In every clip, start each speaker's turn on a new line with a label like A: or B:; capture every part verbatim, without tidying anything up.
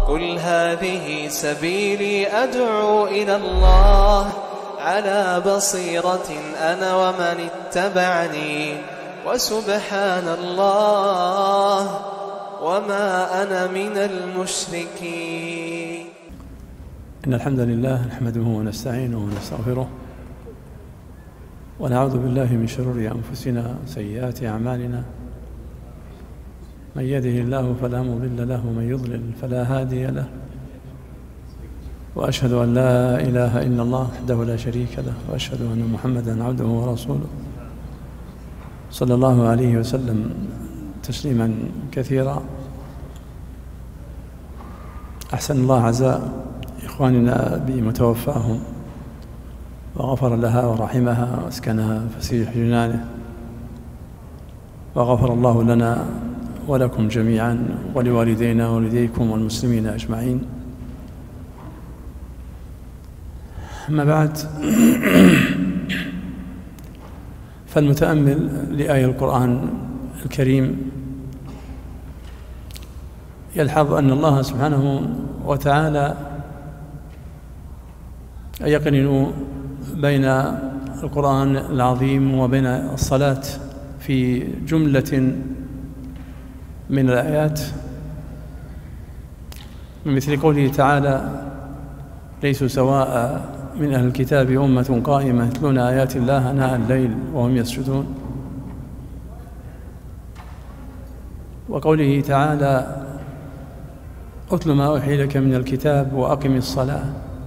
A: قل هذه سبيلي أدعو إلى الله على بصيرة أنا ومن اتبعني وسبحان الله وما أنا من المشركين.
B: إن الحمد لله نحمده ونستعينه ونستغفره ونعوذ بالله من شرور أنفسنا وسيئات أعمالنا، من يهده الله فلا مضل له ومن يضلل فلا هادي له، وأشهد أن لا إله إلا الله وحده لا شريك له، وأشهد أن محمدا عبده ورسوله صلى الله عليه وسلم تسليما كثيرا. أحسن الله عزاء إخواننا بمتوفاهم وغفر لها ورحمها واسكنها فسيح جنانه، وغفر الله لنا ولكم جميعا ولوالدينا ووالديكم والمسلمين أجمعين. أما بعد، فالمتأمل لآية القرآن الكريم يلحظ أن الله سبحانه وتعالى يقرن بين القرآن العظيم وبين الصلاة في جملة من الآيات، من مثل قوله تعالى: ليسوا سواء من أهل الكتاب أمة قائمة يتلون آيات الله آناء الليل وهم يسجدون، وقوله تعالى: أتل ما أوحي لك من الكتاب وأقم الصلاة،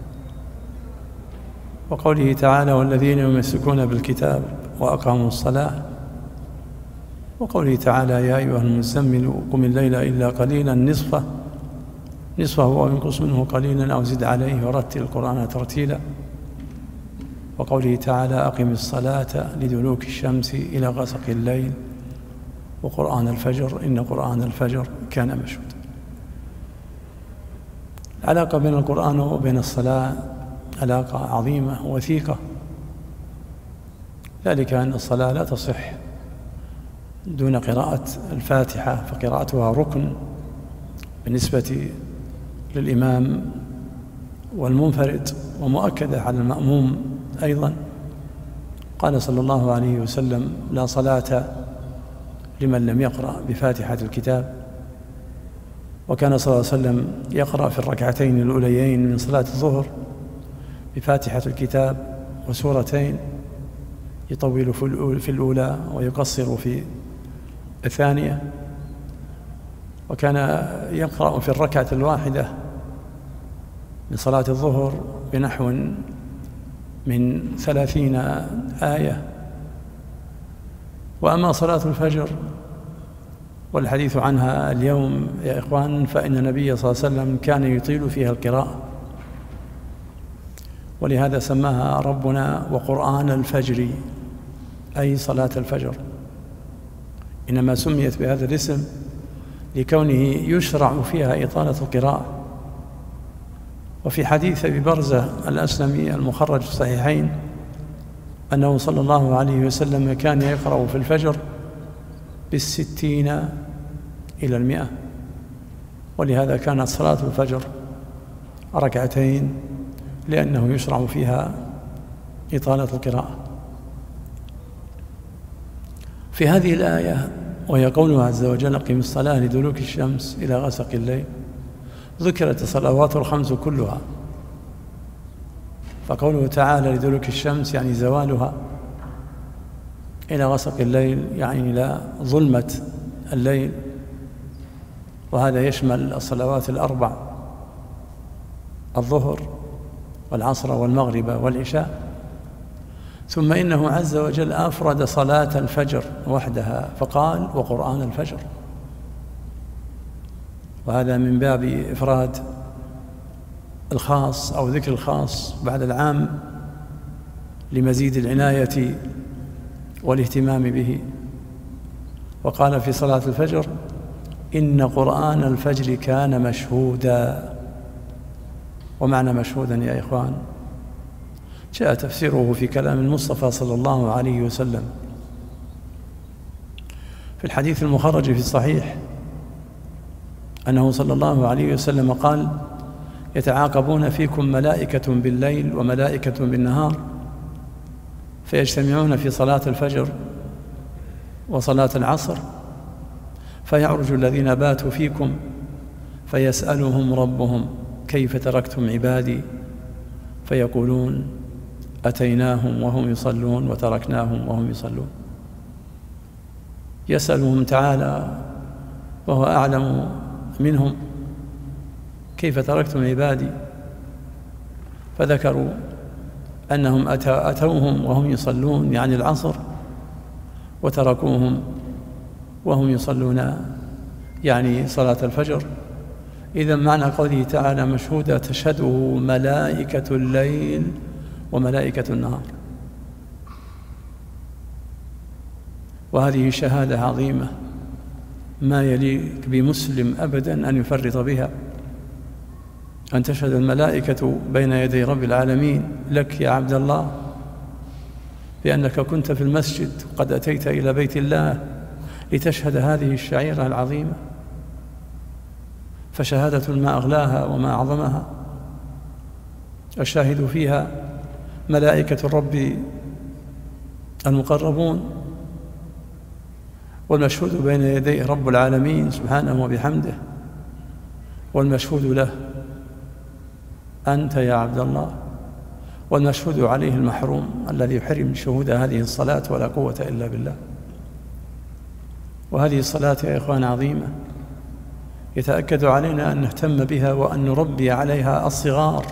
B: وقوله تعالى: والذين يمسكون بالكتاب وأقاموا الصلاة، وقوله تعالى: يا أيها المزمل قم الليل إلا قليلا نصفه نصفه أو انقص منه قليلا أو زد عليه ورتل القرآن ترتيلا، وقوله تعالى: أقم الصلاة لدلوك الشمس إلى غسق الليل وقرآن الفجر إن قرآن الفجر كان مشهودا. العلاقة بين القرآن وبين الصلاة علاقة عظيمة وثيقة، ذلك أن الصلاة لا تصح دون قراءة الفاتحة، فقراءتها ركن بالنسبة للإمام والمنفرد، ومؤكدة على المأموم أيضا. قال صلى الله عليه وسلم: لا صلاة لمن لم يقرأ بفاتحة الكتاب. وكان صلى الله عليه وسلم يقرأ في الركعتين الأوليين من صلاة الظهر بفاتحة الكتاب وسورتين، يطول في الأولى ويقصر في الثانية، وكان يقرأ في الركعة الواحدة من صلاة الظهر بنحو من ثلاثين آية. وأما صلاة الفجر والحديث عنها اليوم يا إخوان، فإن النبي صلى الله عليه وسلم كان يطيل فيها القراءة، ولهذا سماها ربنا وقرآن الفجر، أي صلاة الفجر. إنما سميت بهذا الاسم لكونه يشرع فيها إطالة القراءة. وفي حديث أبي برزة الأسلمي المخرج في الصحيحين أنه صلى الله عليه وسلم كان يقرأ في الفجر بالستين إلى المئة، ولهذا كانت صلاة الفجر ركعتين لأنه يشرع فيها إطالة القراءة. في هذه الآية وهي قوله عز وجل: أقم الصلاة لدلوك الشمس إلى غسق الليل، ذكرت الصلوات الخمس كلها. فقوله تعالى لدلوك الشمس يعني زوالها، إلى غسق الليل يعني إلى ظلمة الليل، وهذا يشمل الصلوات الأربع: الظهر والعصر والمغرب والعشاء. ثم إنه عز وجل أفرد صلاة الفجر وحدها فقال: وقرآن الفجر، وهذا من باب إفراد الخاص أو ذكر الخاص بعد العام لمزيد العناية والاهتمام به. وقال في صلاة الفجر: إن قرآن الفجر كان مشهودا. ومعنى مشهودا يا إخوان جاء تفسيره في كلام المصطفى صلى الله عليه وسلم في الحديث المخرج في الصحيح أنه صلى الله عليه وسلم قال: يتعاقبون فيكم ملائكة بالليل وملائكة بالنهار، فيجتمعون في صلاة الفجر وصلاة العصر، فيعرج الذين باتوا فيكم فيسألهم ربهم: كيف تركتم عبادي؟ فيقولون: أتيناهم وهم يصلون وتركناهم وهم يصلون. يسألهم تعالى وهو أعلم منهم: كيف تركتم عبادي؟ فذكروا أنهم أتوهم وهم يصلون يعني العصر، وتركوهم وهم يصلون يعني صلاة الفجر. إذا معنى قوله تعالى مشهودة تشهده ملائكة الليل وملائكة النهار، وهذه شهادة عظيمة ما يليق بمسلم أبدا أن يفرط بها، أن تشهد الملائكة بين يدي رب العالمين لك يا عبد الله بأنك كنت في المسجد وقد أتيت إلى بيت الله لتشهد هذه الشعيرة العظيمة. فشهادة ما أغلاها وما أعظمها. الشاهد فيها ملائكة الرب المقربون، والمشهود بين يديه رب العالمين سبحانه وبحمده، والمشهود له أنت يا عبد الله، والمشهود عليه المحروم الذي يحرم شهود هذه الصلاة ولا قوة إلا بالله. وهذه الصلاة يا إخوان عظيمة، يتأكد علينا أن نهتم بها وأن نربي عليها الصغار،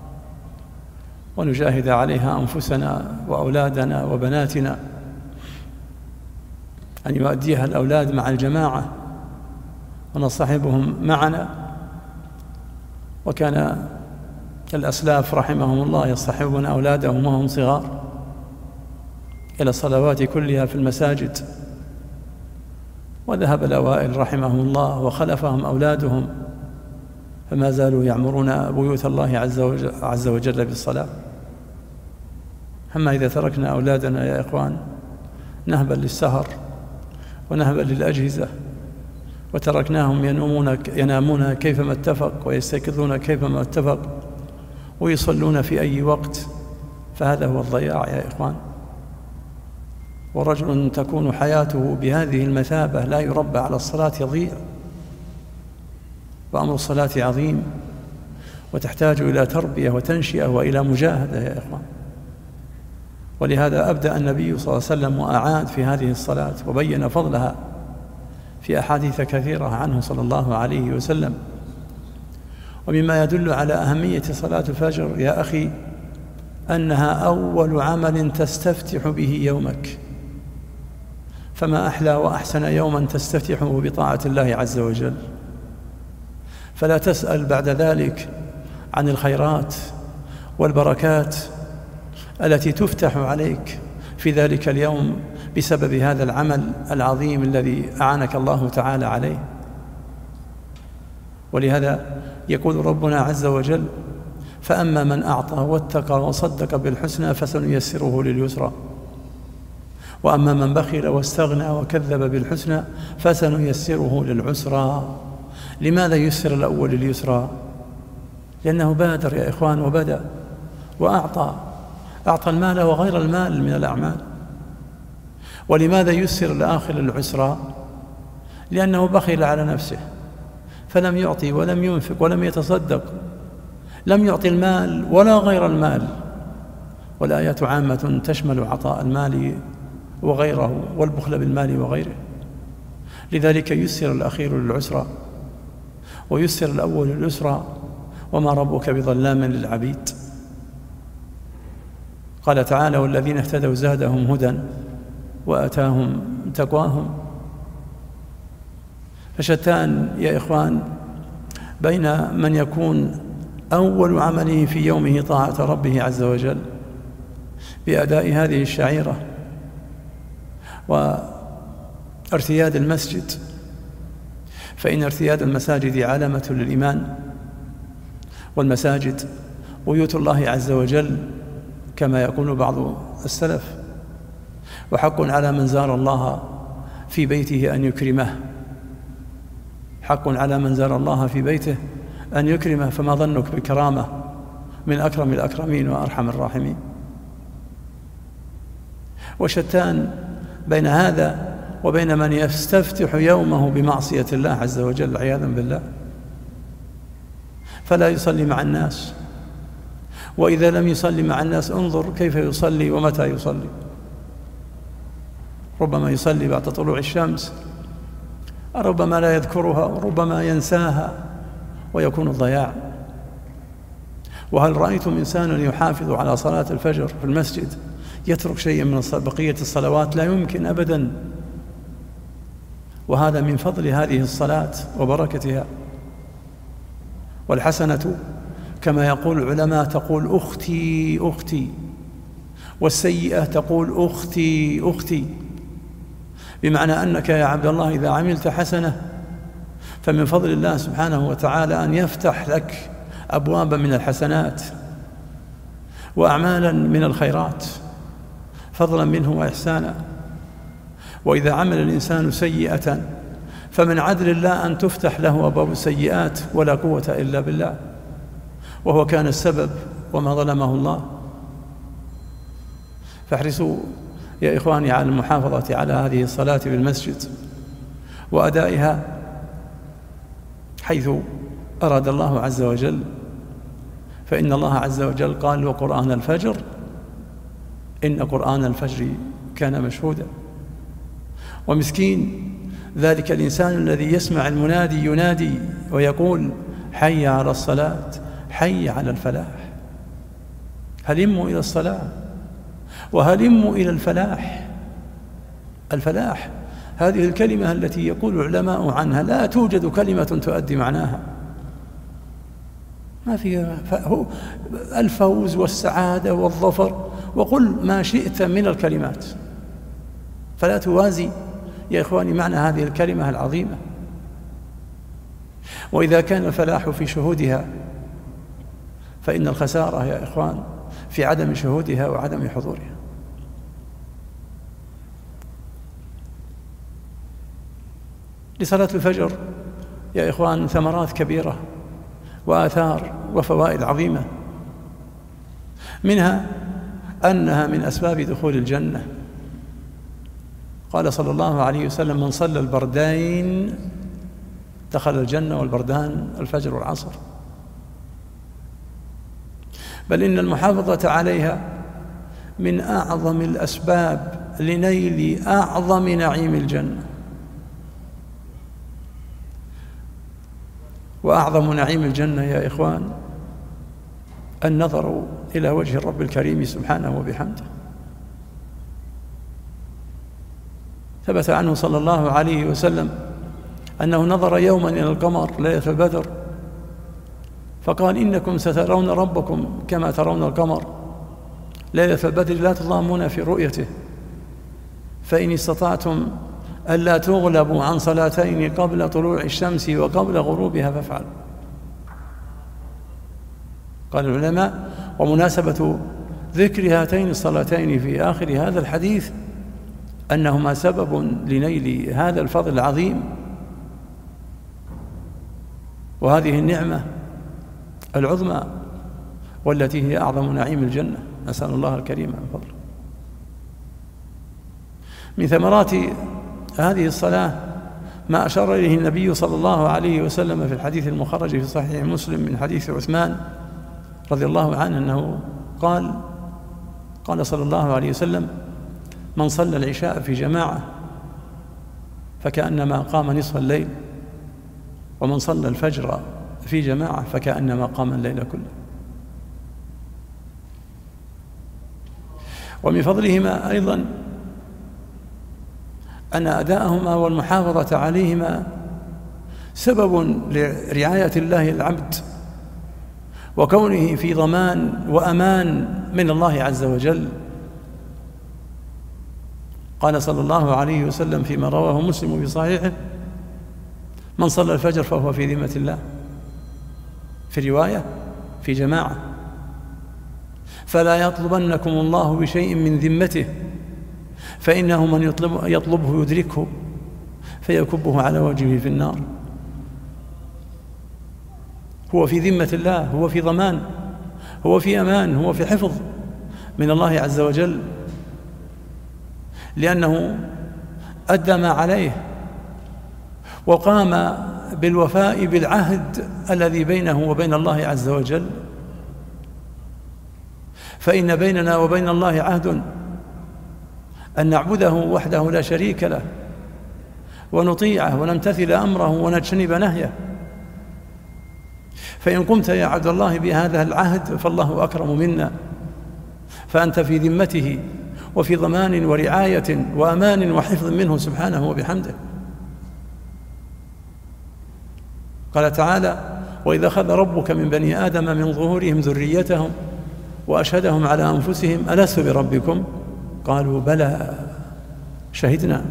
B: ونجاهد عليها أنفسنا وأولادنا وبناتنا، أن يؤديها الأولاد مع الجماعة ونصحبهم معنا. وكان الأسلاف رحمهم الله يصحبون أولادهم وهم صغار إلى الصلوات كلها في المساجد، وذهب الأوائل رحمهم الله وخلفهم أولادهم فما زالوا يعمرون بيوت الله عز وجل, عز وجل بالصلاة. أما إذا تركنا أولادنا يا إخوان نهبا للسهر ونهبا للأجهزة، وتركناهم ينامون ينامون كيفما اتفق ويستيقظون كيفما اتفق ويصلون في أي وقت، فهذا هو الضياع يا إخوان. ورجل تكون حياته بهذه المثابة لا يربى على الصلاة يضيع. وأمر الصلاة عظيم وتحتاج إلى تربية وتنشئة وإلى مجاهدة يا إخوان. ولهذا أبدأ النبي صلى الله عليه وسلم وأعاد في هذه الصلاة وبين فضلها في أحاديث كثيرة عنه صلى الله عليه وسلم. ومما يدل على أهمية صلاة الفجر يا أخي أنها أول عمل تستفتح به يومك، فما أحلى وأحسن يوما تستفتحه بطاعة الله عز وجل. فلا تسأل بعد ذلك عن الخيرات والبركات التي تفتح عليك في ذلك اليوم بسبب هذا العمل العظيم الذي أعانك الله تعالى عليه. ولهذا يقول ربنا عز وجل: فأما من أعطى واتقى وصدق بالحسنى فسنيسره لليسرى، وأما من بخل واستغنى وكذب بالحسنى فسنيسره للعسرى. لماذا يسر الأول لليسرى؟ لأنه بادر يا إخوان وبدأ وأعطى أعطى المال وغير المال من الأعمال. ولماذا يسر الآخر للعسرى؟ لأنه بخل على نفسه فلم يعطي ولم ينفق ولم يتصدق، لم يعطي المال ولا غير المال. والآيات عامة تشمل عطاء المال وغيره والبخل بالمال وغيره. لذلك يسر الأخير للعسرى ويسر الأول لليسرى، وما ربك بظلام للعبيد. قال تعالى: والذين اهتدوا زادهم هدى وآتاهم تقواهم. فشتان يا إخوان بين من يكون أول عمله في يومه طاعة ربه عز وجل بأداء هذه الشعيرة وارتياد المسجد، فإن ارتياد المساجد علامة للإيمان، والمساجد بيوت الله عز وجل كما يقول بعض السلف، وحق على من زار الله في بيته أن يكرمه، حق على من زار الله في بيته أن يكرمه، فما ظنك بكرامة من أكرم الأكرمين وأرحم الراحمين. وشتان بين هذا وبين من يستفتح يومه بمعصية الله عز وجل عياذا بالله، فلا يصلي مع الناس، وإذا لم يصلي مع الناس انظر كيف يصلي ومتى يصلي. ربما يصلي بعد طلوع الشمس، ربما لا يذكرها، وربما ينساها ويكون الضياع. وهل رأيتم إنسانا يحافظ على صلاة الفجر في المسجد يترك شيئا من بقية الصلوات؟ لا يمكن أبدا. وهذا من فضل هذه الصلاة وبركتها. والحسنة كما يقول العلماء تقول أختي أختي، والسيئة تقول أختي أختي، بمعنى أنك يا عبد الله إذا عملت حسنة فمن فضل الله سبحانه وتعالى أن يفتح لك أبوابا من الحسنات وأعمالا من الخيرات فضلا منه وإحسانا. وإذا عمل الإنسان سيئة فمن عدل الله أن تفتح له أبواب السيئات، ولا قوة إلا بالله، وهو كان السبب وما ظلمه الله. فاحرصوا يا إخواني على المحافظة على هذه الصلاة بالمسجد وأدائها حيث أراد الله عز وجل، فإن الله عز وجل قال وقرآن الفجر إن قرآن الفجر كان مشهودا. ومسكين ذلك الإنسان الذي يسمع المنادي ينادي ويقول حي على الصلاة حي على الفلاح، هلموا إلى الصلاة وهلموا إلى الفلاح. الفلاح هذه الكلمة التي يقول العلماء عنها لا توجد كلمة تؤدي معناها، ما فيها الفوز والسعادة والظفر، وقل ما شئت من الكلمات، فلا توازي يا إخواني معنى هذه الكلمة العظيمة. وإذا كان الفلاح في شهودها فإن الخسارة يا إخوان في عدم شهودها وعدم حضورها. لصلاة الفجر يا إخوان ثمرات كبيرة وآثار وفوائد عظيمة، منها أنها من أسباب دخول الجنة. قال صلى الله عليه وسلم من صلى البردين دخل الجنة، والبردان الفجر والعصر. بل إن المحافظة عليها من أعظم الأسباب لنيل أعظم نعيم الجنة. وأعظم نعيم الجنة يا إخوان النظر إلى وجه الرب الكريم سبحانه وبحمده. ثبت عنه صلى الله عليه وسلم أنه نظر يوما إلى القمر ليلة البدر فقال إنكم سترون ربكم كما ترون القمر ليلة البدر لا تضامون في رؤيته، فإن استطعتم ألا تغلبوا عن صلاتين قبل طلوع الشمس وقبل غروبها فافعلوا. قال العلماء ومناسبة ذكر هاتين الصلاتين في آخر هذا الحديث أنهما سبب لنيل هذا الفضل العظيم وهذه النعمة العظمى والتي هي أعظم نعيم الجنة. نسأل الله الكريم من فضله. من ثمرات هذه الصلاة ما أشار إليه النبي صلى الله عليه وسلم في الحديث المخرج في صحيح مسلم من حديث عثمان رضي الله عنه أنه قال قال صلى الله عليه وسلم من صلى العشاء في جماعة فكأنما قام نصف الليل، ومن صلى الفجر في جماعة فكأنما قام الليل كله. ومن فضلهما أيضا أن أداءهما والمحافظة عليهما سبب لرعاية الله العبد وكونه في ضمان وأمان من الله عز وجل. قال صلى الله عليه وسلم فيما رواه مسلم في صحيحه من صلى الفجر فهو في ذمة الله، في رواية في جماعة، فلا يطلبنكم الله بشيء من ذمته فإنه من يطلب يطلبه يدركه فيكبه على وجهه في النار. هو في ذمة الله، هو في ضمان، هو في أمان، هو في حفظ من الله عز وجل، لأنه أدى ما عليه وقام بالوفاء بالعهد الذي بينه وبين الله عز وجل. فإن بيننا وبين الله عهد أن نعبده وحده لا شريك له، ونطيعه ونمتثل أمره ونجتنب نهيه. فإن قمت يا عبد الله بهذا العهد فالله أكرم منا، فأنت في ذمته وفي ضمان ورعاية وأمان وحفظ منه سبحانه وبحمده. قال تعالى: وإذا أخذ ربك من بني آدم من ظهورهم ذريتهم وأشهدهم على أنفسهم ألست بربكم؟ قالوا بلى شهدنا.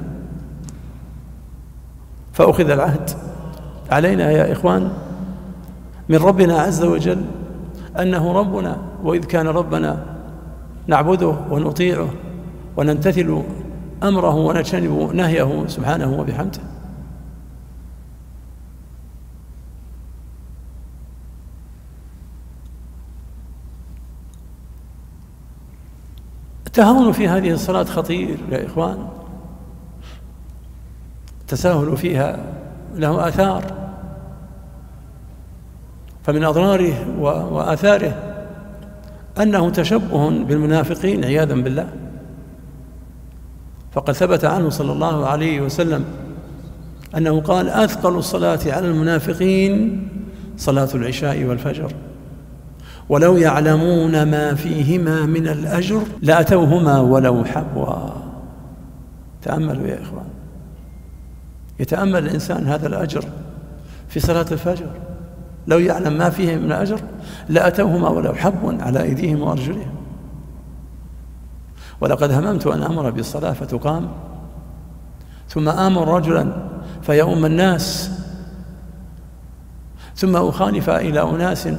B: فأخذ العهد علينا يا إخوان من ربنا عز وجل أنه ربنا، وإذ كان ربنا نعبده ونطيعه ونمتثل أمره ونجتنب نهيه سبحانه وبحمده. التهاون في هذه الصلاة خطير يا إخوان، التساهل فيها له آثار، فمن أضراره وآثاره أنه تشبه بالمنافقين عياذا بالله. فقد ثبت عنه صلى الله عليه وسلم أنه قال: أثقل الصلاة على المنافقين صلاة العشاء والفجر، ولو يعلمون ما فيهما من الأجر لأتوهما ولو حبوا. تأملوا يا إخوان، يتأمل الإنسان هذا الأجر في صلاة الفجر، لو يعلم ما فيه من الأجر لأتوهما ولو حبوا على أيديهم وأرجلهم. ولقد هممت أن أمر بالصلاة فتقام، ثم آمر رجلا فيؤم الناس، ثم أخالف إلى أناس،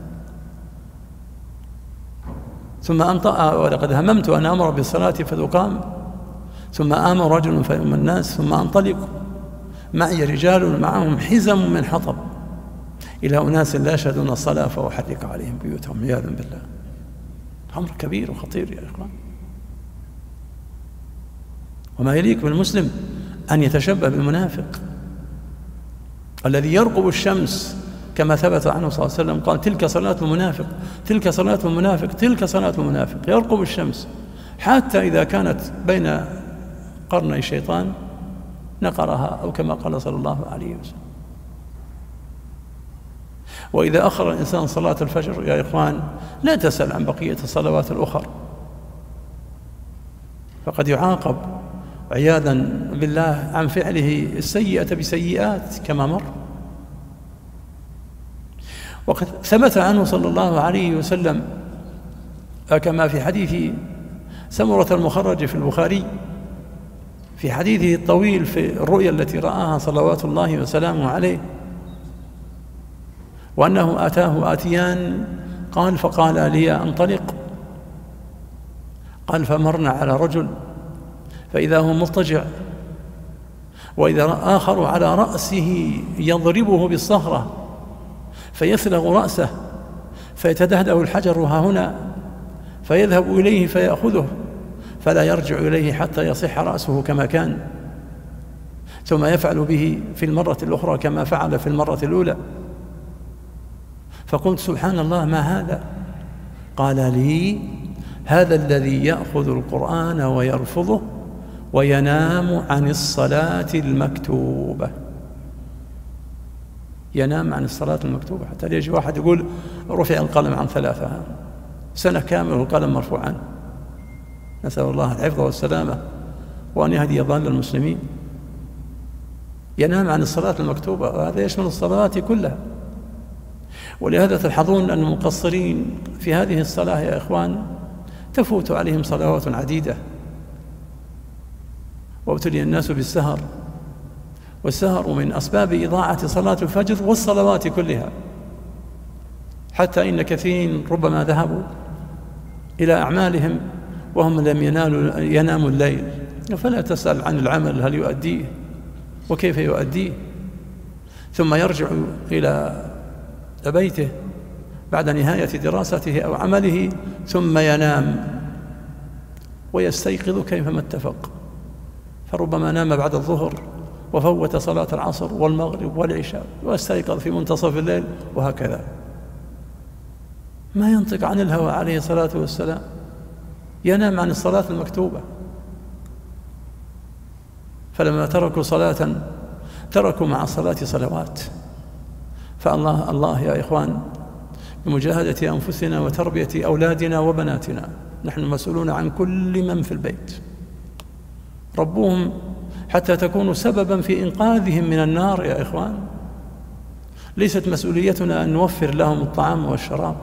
B: ثم أنطأ. ولقد هممت أن أمر بالصلاة فتقام، ثم آمر رجل فيؤم الناس، ثم أنطلق معي رجال معهم حزم من حطب إلى أناس لا يشهدون الصلاة فأحرق عليهم بيوتهم عياذا بالله. أمر كبير وخطير يا إخوان. وما يليق بالمسلم أن يتشبه بالمنافق الذي يرقب الشمس، كما ثبت عنه صلى الله عليه وسلم قال: تلك صلاة المنافق، تلك صلاة المنافق، تلك صلاة المنافق. يرقب الشمس حتى إذا كانت بين قرني الشيطان نقرها، أو كما قال صلى الله عليه وسلم. وإذا أخر الإنسان صلاة الفجر يا إخوان لا تسأل عن بقية الصلوات الأخرى، فقد يعاقب عياذا بالله عن فعله السيئة بسيئات كما مر. وقد ثبت عنه صلى الله عليه وسلم كما في حديث سمرة المخرج في البخاري في حديثه الطويل في الرؤيا التي رآها صلوات الله وسلامه عليه، وأنه آتاه آتيان قال: فقال لي انطلق. قال: فمرنا على رجل فإذا هو مضطجع، وإذا آخر على رأسه يضربه بالصخرة فيسلغ رأسه فيتدهده الحجر ها هنا، فيذهب إليه فيأخذه فلا يرجع إليه حتى يصح رأسه كما كان، ثم يفعل به في المرة الأخرى كما فعل في المرة الأولى. فقلت: سبحان الله، ما هذا؟ قال لي: هذا الذي يأخذ القرآن ويرفضه وينام عن الصلاة المكتوبة. ينام عن الصلاة المكتوبة، حتى يجي واحد يقول: رفع القلم عن ثلاثة، سنة كاملة القلم مرفوع عنه. نسأل الله الحفظ والسلامة وأن يهدي ضال المسلمين. ينام عن الصلاة المكتوبة، وهذا يشمل الصلوات كلها. ولهذا تلحظون أن المقصرين في هذه الصلاة يا إخوان تفوت عليهم صلوات عديدة، وابتلي الناس بالسهر، والسهر من أسباب إضاعة صلاة الفجر والصلوات كلها، حتى إن كثيرين ربما ذهبوا إلى أعمالهم وهم لم ينالوا يناموا الليل. فلا تسأل عن العمل هل يؤديه وكيف يؤديه، ثم يرجع إلى بيته بعد نهاية دراسته أو عمله ثم ينام ويستيقظ كيفما اتفق، فربما نام بعد الظهر وفوت صلاة العصر والمغرب والعشاء واستيقظ في منتصف الليل، وهكذا ما ينطق عن الهوى عليه الصلاة والسلام، ينام عن الصلاة المكتوبة. فلما تركوا صلاة تركوا مع الصلاة صلوات. فالله الله يا إخوان بمجاهدة أنفسنا وتربية أولادنا وبناتنا، نحن مسؤولون عن كل من في البيت، ربوهم حتى تكونوا سببا في إنقاذهم من النار يا إخوان. ليست مسؤوليتنا أن نوفر لهم الطعام والشراب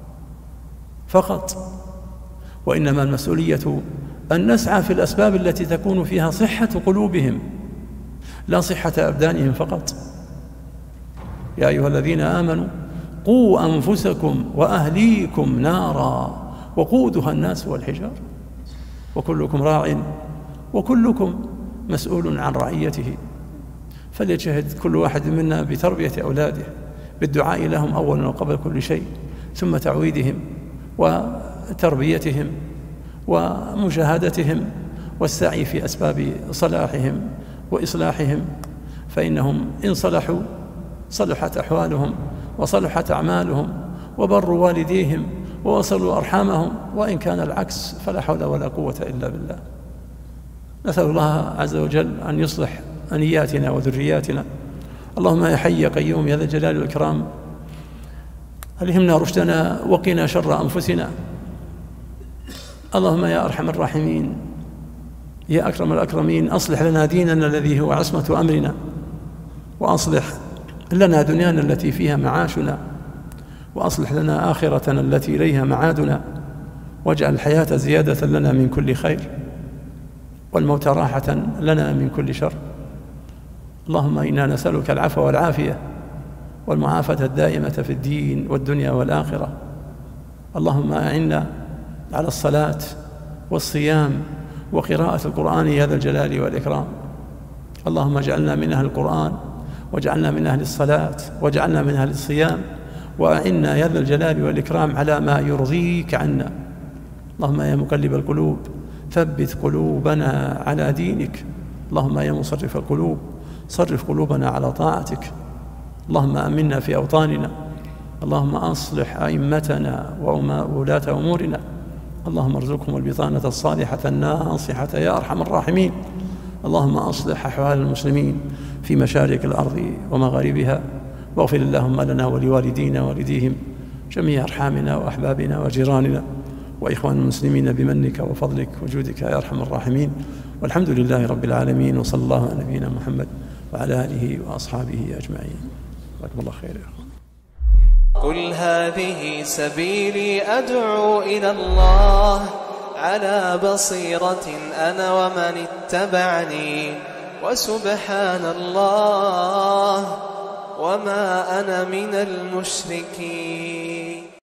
B: فقط، وإنما المسؤولية أن نسعى في الأسباب التي تكون فيها صحة قلوبهم لا صحة أبدانهم فقط. يا أيها الذين آمنوا قوا أنفسكم وأهليكم نارا وقودها الناس والحجارة وكلكم راع وكلكم مسؤول عن رعيته. فليجتهد كل واحد منا بتربية أولاده، بالدعاء لهم أولا وقبل كل شيء، ثم تعويدهم وتربيتهم ومجاهدتهم والسعي في أسباب صلاحهم وإصلاحهم، فإنهم إن صلحوا صلحت أحوالهم وصلحت أعمالهم وبروا والديهم ووصلوا أرحامهم، وإن كان العكس فلا حول ولا قوة إلا بالله. نسأل الله عز وجل أن يصلح أنياتنا وذرياتنا. اللهم يا حي يا قيوم يا ذا الجلال والإكرام ألهمنا رشدنا وقنا شر أنفسنا. اللهم يا أرحم الراحمين يا أكرم الأكرمين أصلح لنا ديننا الذي هو عصمة أمرنا، وأصلح لنا دنيانا التي فيها معاشنا، وأصلح لنا آخرتنا التي إليها معادنا، واجعل الحياة زيادة لنا من كل خير والموت راحة لنا من كل شر. اللهم إنا نسألك العفو والعافية والمعافاة الدائمة في الدين والدنيا والآخرة. اللهم أعنا على الصلاة والصيام وقراءة القرآن يا ذا الجلال والإكرام. اللهم اجعلنا من أهل القرآن، واجعلنا من أهل الصلاة، واجعلنا من أهل الصيام، وأعنا يا ذا الجلال والإكرام على ما يرضيك عنا. اللهم يا مقلب القلوب ثبت قلوبنا على دينك. اللهم يا مصرف القلوب صرف قلوبنا على طاعتك. اللهم أمنا في أوطاننا. اللهم أصلح أئمتنا وولاة أمورنا. اللهم ارزقهم البطانة الصالحة الناصحة يا أرحم الراحمين. اللهم أصلح أحوال المسلمين في مشارق الأرض ومغاربها، واغفر اللهم لنا ولوالدينا ووالديهم جميع أرحامنا وأحبابنا وجيراننا وإخوان المسلمين بمنك وفضلك وجودك يا أرحم الراحمين. والحمد لله رب العالمين، وصلى الله على نبينا محمد وعلى آله وأصحابه أجمعين. جزاكم الله خير.
A: قل هذه سبيلي أدعو إلى الله على بصيرة أنا ومن اتبعني، وسبحان الله وما أنا من المشركين.